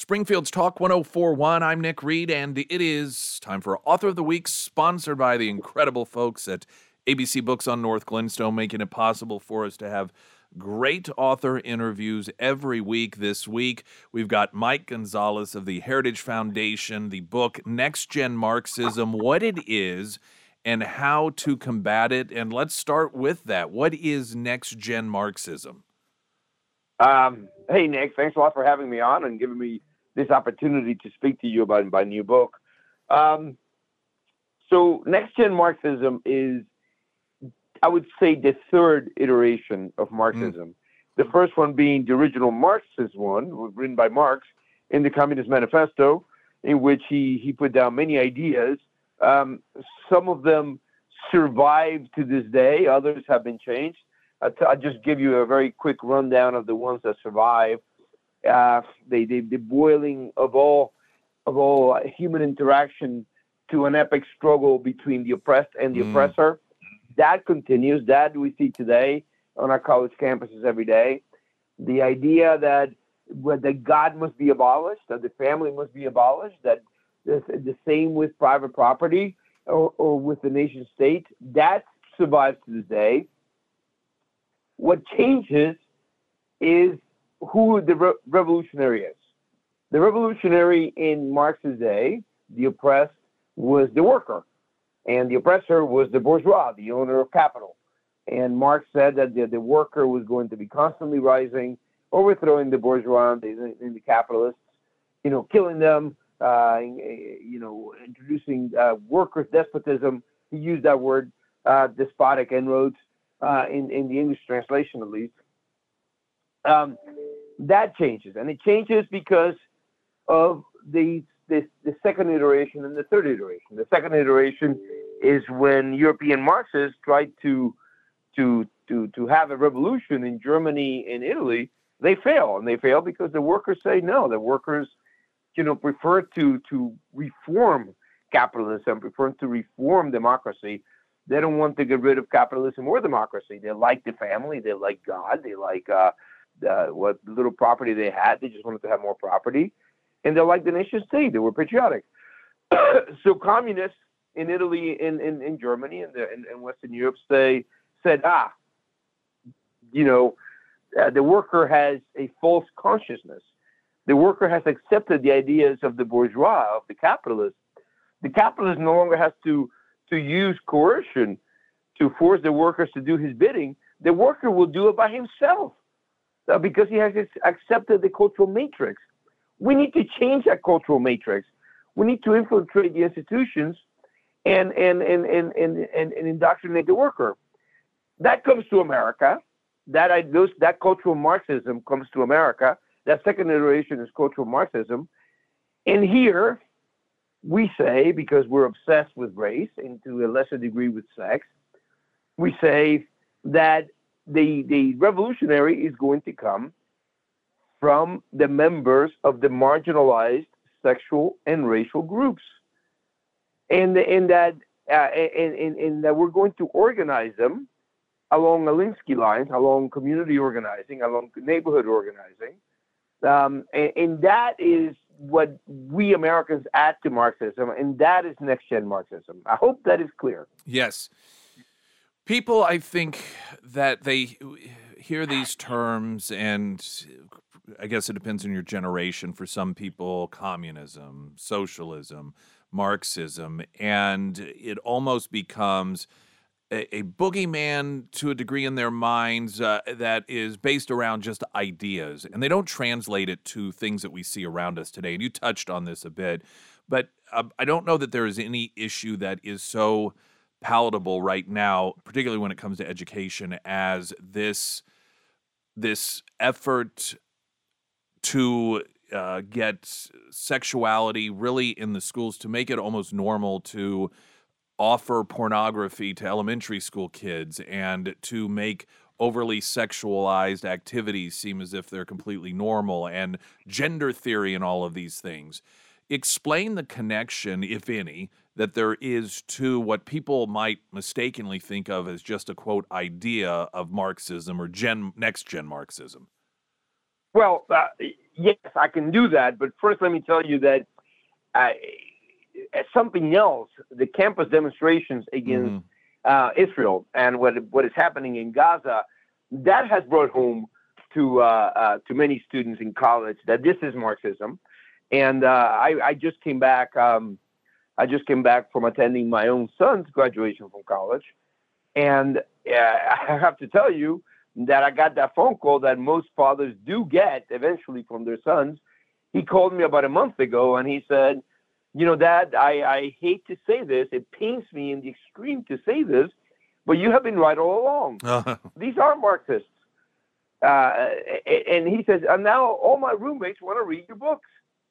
Springfield's Talk 1041. I'm Nick Reed, and it is time for Author of the Week, sponsored by the incredible folks at ABC Books on North Glenstone, making it possible for us to have great author interviews every week. This week, we've got Mike Gonzalez of the Heritage Foundation, the book Next Gen Marxism, What It Is and How to Combat It. And let's start with that. What is Next Gen Marxism? Hey, Nick, thanks a lot for having me on and giving me this opportunity to speak to you about my new book. So Next Gen Marxism is, I would say, the third iteration of Marxism. The first one being the original Marxist one, written by Marx in the Communist Manifesto, in which he put down many ideas. Some of them survive to this day, others have been changed. I'll just give you a very quick rundown of the ones that survive. The boiling of all human interaction to an epic struggle between the oppressed and the oppressor. That continues. That we see today on our college campuses every day. The idea that God must be abolished, that the family must be abolished, that the same with private property or with the nation state, that survives to this day. What changes is who the revolutionary is. The revolutionary in Marx's day, the oppressed, was the worker, and the oppressor was the bourgeois, the owner of capital. And Marx said that the worker was going to be constantly rising, overthrowing the bourgeois and the capitalists, killing them, introducing workers' despotism. He used that word, despotic inroads. In the English translation, at least, that changes, and it changes because of the second iteration and the third iteration. The second iteration is when European Marxists tried to have a revolution in Germany and Italy. They fail, and they fail because the workers say no. The workers, prefer to reform capitalism, prefer to reform democracy. They don't want to get rid of capitalism or democracy. They like the family. They like God. They like what little property they had. They just wanted to have more property. And they like the nation state. They were patriotic. So communists in Italy, in Germany, and in Western Europe said, the worker has a false consciousness. The worker has accepted the ideas of the bourgeois, of the capitalist. The capitalist no longer has to use coercion to force the workers to do his bidding. The worker will do it by himself because he has accepted the cultural matrix. We need to change that cultural matrix. We need to infiltrate the institutions and indoctrinate the worker. That comes to America. That cultural Marxism comes to America. That second iteration is cultural Marxism. And here, we say, because we're obsessed with race and to a lesser degree with sex, we say that the revolutionary is going to come from the members of the marginalized sexual and racial groups, and that we're going to organize them along Alinsky lines, along community organizing, along neighborhood organizing, and that is what we Americans add to Marxism, and that is next-gen Marxism. I hope that is clear. Yes. People, I think that they hear these terms, and I guess it depends on your generation. For some people, communism, socialism, Marxism, and it almost becomes a boogeyman to a degree in their minds that is based around just ideas, and they don't translate it to things that we see around us today. And you touched on this a bit, but I don't know that there is any issue that is so palatable right now, particularly when it comes to education, as this effort to get sexuality really in the schools, to make it almost normal to offer pornography to elementary school kids and to make overly sexualized activities seem as if they're completely normal, and gender theory and all of these things. Explain the connection, if any, that there is to what people might mistakenly think of as just a, quote, idea of Marxism or next-gen Marxism. Well, yes, I can do that. But first, let me tell you that uh, something else, the campus demonstrations against Mhm. Israel and what is happening in Gaza, that has brought home to many students in college that this is Marxism. And I just came back. I just came back from attending my own son's graduation from college, and I have to tell you that I got that phone call that most fathers do get eventually from their sons. He called me about a month ago and he said, you know, Dad, I hate to say this. It pains me in the extreme to say this, but you have been right all along. These are Marxists. Uh, and he says, and now all my roommates want to read your books.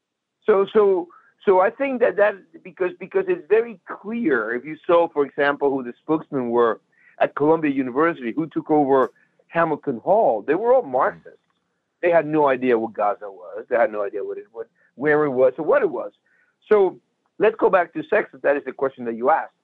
So I think that because it's very clear. If you saw, for example, who the spokesmen were at Columbia University, who took over Hamilton Hall, they were all Marxists. They had no idea what Gaza was. They had no idea where it was, or what it was. So let's go back to sex. That is the question that you asked.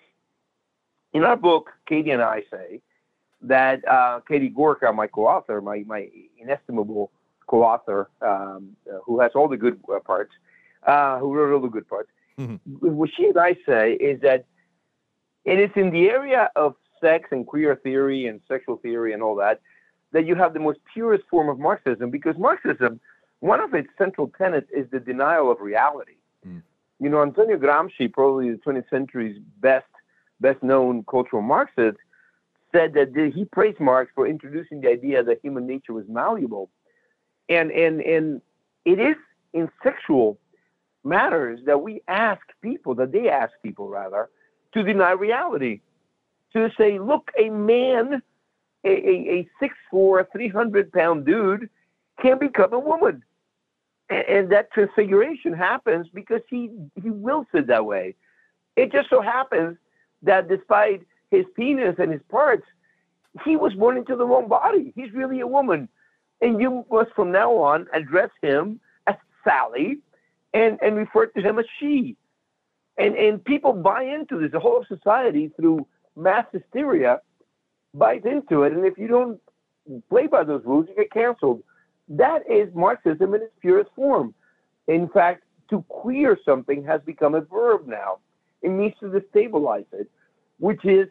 In our book, Katie and I say that Katie Gorka, my co-author, my inestimable co-author, who has all the good parts, who wrote all the good parts, what she and I say is that it is in the area of sex and queer theory and sexual theory and all that you have the most purest form of Marxism, because Marxism, one of its central tenets is the denial of reality. You know, Antonio Gramsci, probably the 20th century's best known cultural Marxist, said that he praised Marx for introducing the idea that human nature was malleable. And it is in sexual matters that they ask people rather, to deny reality. To say, look, a man, a 6'4", 300-pound dude can become a woman. And that transfiguration happens because he wills it that way. It just so happens that despite his penis and his parts, he was born into the wrong body. He's really a woman. And you must from now on address him as Sally and refer to him as she. And people buy into this. The whole of society, through mass hysteria, buys into it. And if you don't play by those rules, you get canceled. That is Marxism in its purest form. In fact, to queer something has become a verb now. It means to destabilize it, which is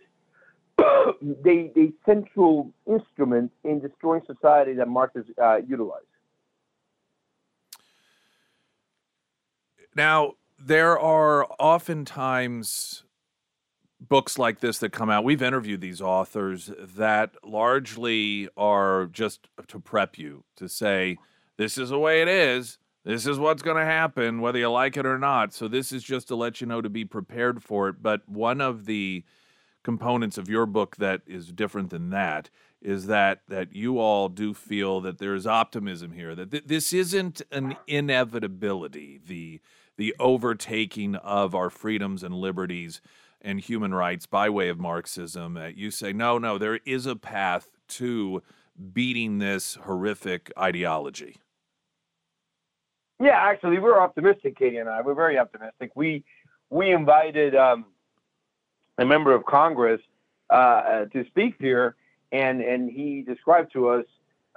the central instrument in destroying society that Marxists utilize. Now, there are oftentimes books like this that come out. We've interviewed these authors that largely are just to prep you, to say, this is the way it is. This is what's going to happen, whether you like it or not. So this is just to let you know to be prepared for it. But one of the components of your book that is different than that is that you all do feel that there is optimism here, that this isn't an inevitability, the overtaking of our freedoms and liberties and human rights by way of Marxism. You say, no, there is a path to beating this horrific ideology. Yeah, actually, we're optimistic, Katie and I. We're very optimistic. We invited a member of Congress to speak here, and he described to us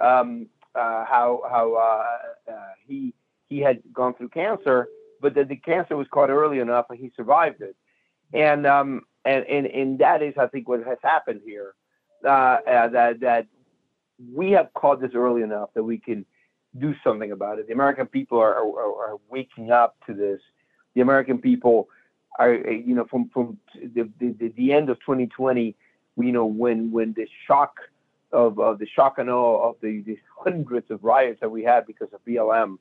how he had gone through cancer, but that the cancer was caught early enough and he survived it. And that is, I think, what has happened here. That we have caught this early enough that we can do something about it. The American people are waking up to this. The American people are, from the end of 2020, when the shock of the shock and awe of the hundreds of riots that we had because of BLM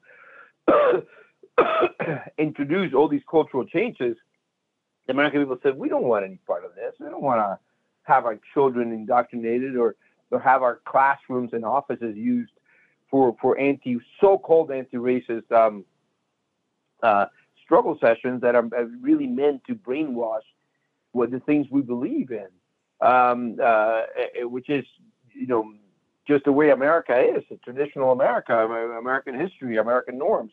introduced all these cultural changes. The American people said, we don't want any part of this. We don't want to have our children indoctrinated or have our classrooms and offices used for so-called anti-racist struggle sessions that are really meant to brainwash what the things we believe in, which is, just the way America is, traditional America, American history, American norms.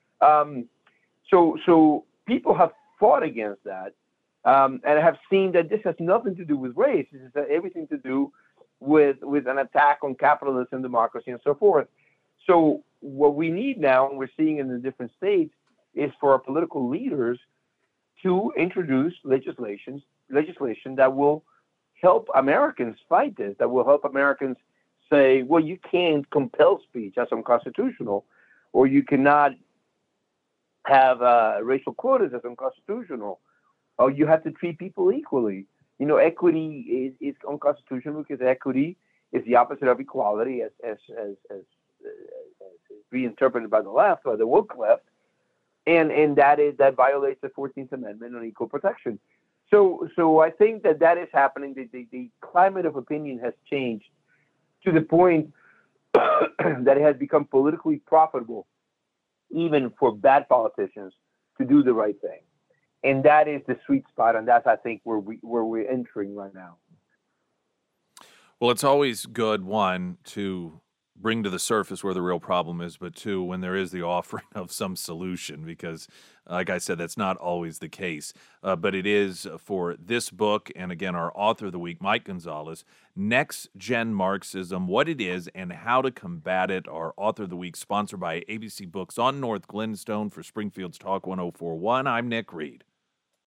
So people have fought against that. And have seen that this has nothing to do with race. This has everything to do with an attack on capitalism, democracy, and so forth. So what we need now, and we're seeing in the different states, is for our political leaders to introduce legislation that will help Americans fight this, that will help Americans say, well, you can't compel speech, that's unconstitutional, or you cannot have racial quotas, that's unconstitutional, or you have to treat people equally. Equity is unconstitutional because equity is the opposite of equality, as reinterpreted by the left, by the woke left, and that violates the 14th Amendment on equal protection. So I think that is happening. The climate of opinion has changed to the point that it has become politically profitable, even for bad politicians, to do the right thing. And that is the sweet spot, and that's, I think, where we're entering right now. Well, it's always good, one, to bring to the surface where the real problem is, but two, when there is the offering of some solution, because, like I said, that's not always the case. But it is for this book, and again, our author of the week, Mike Gonzalez, Next Gen Marxism, What It Is and How to Combat It. Our author of the week, sponsored by ABC Books on North Glenstone for Springfield's Talk 104.1. I'm Nick Reed.